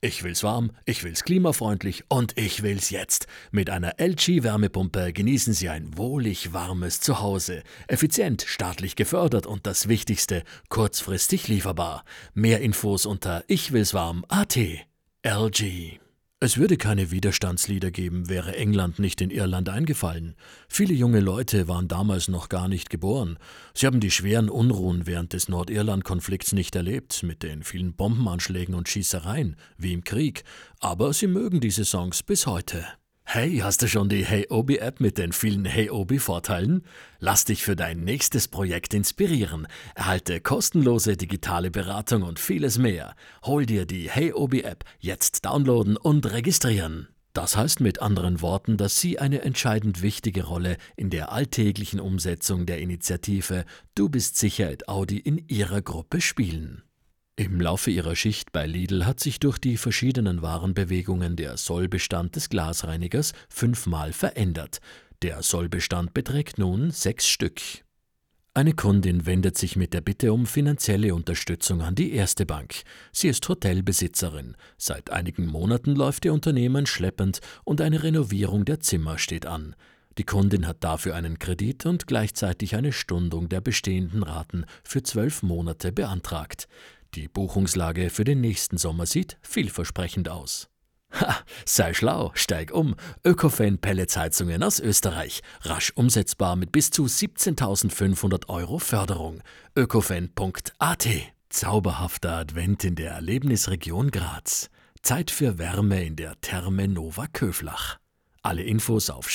Ich will's warm, ich will's klimafreundlich und ich will's jetzt. Mit einer LG-Wärmepumpe genießen Sie ein wohlig warmes Zuhause. Effizient, staatlich gefördert und das Wichtigste, kurzfristig lieferbar. Mehr Infos unter ichwillswarm.at. LG. Es würde keine Widerstandslieder geben, wäre England nicht in Irland eingefallen. Viele junge Leute waren damals noch gar nicht geboren. Sie haben die schweren Unruhen während des Nordirland-Konflikts nicht erlebt, mit den vielen Bombenanschlägen und Schießereien, wie im Krieg. Aber sie mögen diese Songs bis heute. Hey, hast du schon die Hey Obi-App mit den vielen Hey Obi-Vorteilen? Lass dich für dein nächstes Projekt inspirieren. Erhalte kostenlose digitale Beratung und vieles mehr. Hol dir die Hey Obi-App jetzt downloaden und registrieren. Das heißt mit anderen Worten, dass Sie eine entscheidend wichtige Rolle in der alltäglichen Umsetzung der Initiative Du bist sicher at Audi in Ihrer Gruppe spielen. Im Laufe ihrer Schicht bei Lidl hat sich durch die verschiedenen Warenbewegungen der Sollbestand des Glasreinigers 5-mal verändert. Der Sollbestand beträgt nun 6 Stück. Eine Kundin wendet sich mit der Bitte um finanzielle Unterstützung an die Erste Bank. Sie ist Hotelbesitzerin. Seit einigen Monaten läuft ihr Unternehmen schleppend und eine Renovierung der Zimmer steht an. Die Kundin hat dafür einen Kredit und gleichzeitig eine Stundung der bestehenden Raten für 12 Monate beantragt. Die Buchungslage für den nächsten Sommer sieht vielversprechend aus. Ha, sei schlau, steig um. Ökofan Pelletsheizungen aus Österreich. Rasch umsetzbar mit bis zu 17.500 € Förderung. ökofan.at. Zauberhafter Advent in der Erlebnisregion Graz. Zeit für Wärme in der Therme Nova Köflach. Alle Infos auf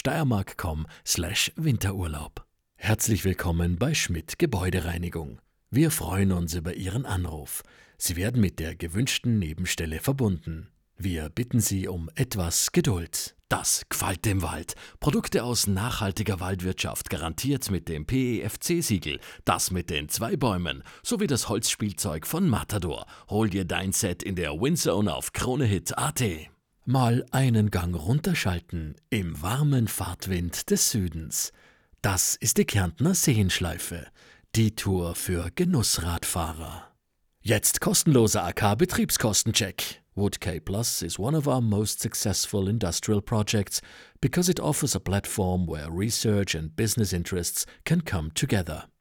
steiermark.com/Winterurlaub. Herzlich willkommen bei Schmidt Gebäudereinigung. Wir freuen uns über Ihren Anruf. Sie werden mit der gewünschten Nebenstelle verbunden. Wir bitten Sie um etwas Geduld. Das gefällt dem Wald. Produkte aus nachhaltiger Waldwirtschaft, garantiert mit dem PEFC-Siegel. Das mit den 2 Bäumen. Sowie das Holzspielzeug von Matador. Hol dir dein Set in der Windzone auf KroneHit.at. Mal einen Gang runterschalten im warmen Fahrtwind des Südens. Das ist die Kärntner Seenschleife. Die Tour für Genussradfahrer. Jetzt kostenloser AK-Betriebskostencheck. Wood K Plus is one of our most successful industrial projects because it offers a platform where research and business interests can come together.